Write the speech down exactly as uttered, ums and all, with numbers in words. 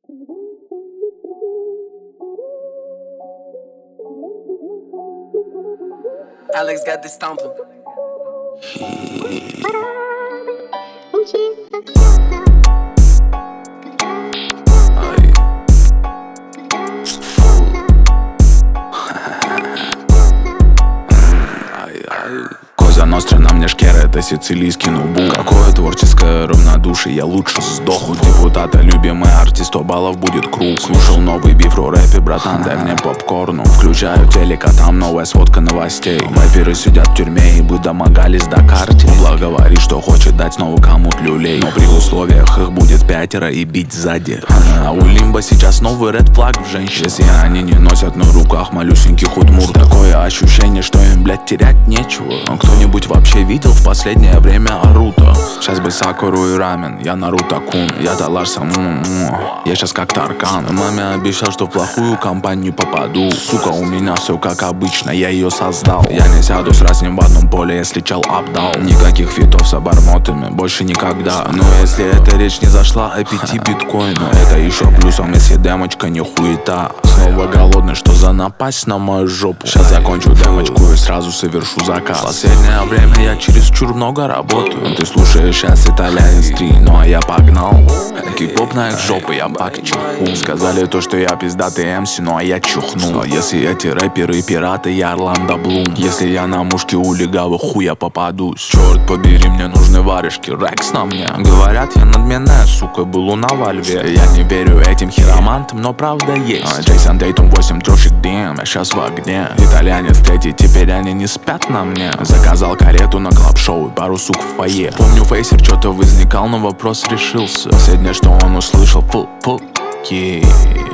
Alex got this stomping. Коза Ностра на мне шкера, это сицилийский ноутбук. Какое творческое равнодушие, я лучше сдохну. Депутата любимый артист, сто баллов будет круг. Слушал новый биф о рэпе, братан, дай мне попкорну. Включаю телек, а там новая сводка новостей. Рэперы сидят в тюрьме и бы домогались до карты. Благо говорит, что хочет дать снова кому-то люлей, но при условиях их будет пятеро и бить сзади. А у Лимба сейчас новый ред флаг в женщине. Если они не носят на руках малюсеньких удмурт, такое ощущение, что им, блядь, терять нечего. Но кто-нибудь вообще видел в последнее время Аруто? Сейчас бы Сакуру и рамен, я Наруто Кун, я Таларса, му-му. Я сейчас как Таркан. Маме обещал, что в плохую компанию попаду. Сука, у меня все как обычно, я ее создал. Я не сяду с разним в одном поле, если чел обдал. Никаких фитов с обормотами, больше никогда. Но если эта речь не зашла о пяти биткоинах, это еще плюсом, если демочка не хуета. Снова голодный, что за напасть на мою жопу. Сейчас закончу демочку и сразу совершу заказ. Последнее время я чересчур много работаю. Ты слушаешь сейчас итальянец три, ну а я погнал. Кик-поп на их жопы, я бак чуху. Сказали то, что я пиздатый эм си, ну а я чухнул. А если эти рэперы пираты, я Орландо Блум. Если я на мушке у легавых хуя попадусь, черт побери, мне нужны варежки, Рекс на мне. Говорят, я надменная, сука, был у на Вальве. Я не верю этим хиромантам, но правда есть. Джейсон Тейтум восемь трошек дым, я щас в огне. Итальянец третий, теперь они не спят на мне. Заказал карету на клаб-шоу и пару сук в фойе. Помню, Фейсер что-то возникал, но вопрос решился. Последнее, что он услышал, пу-пу, yeah.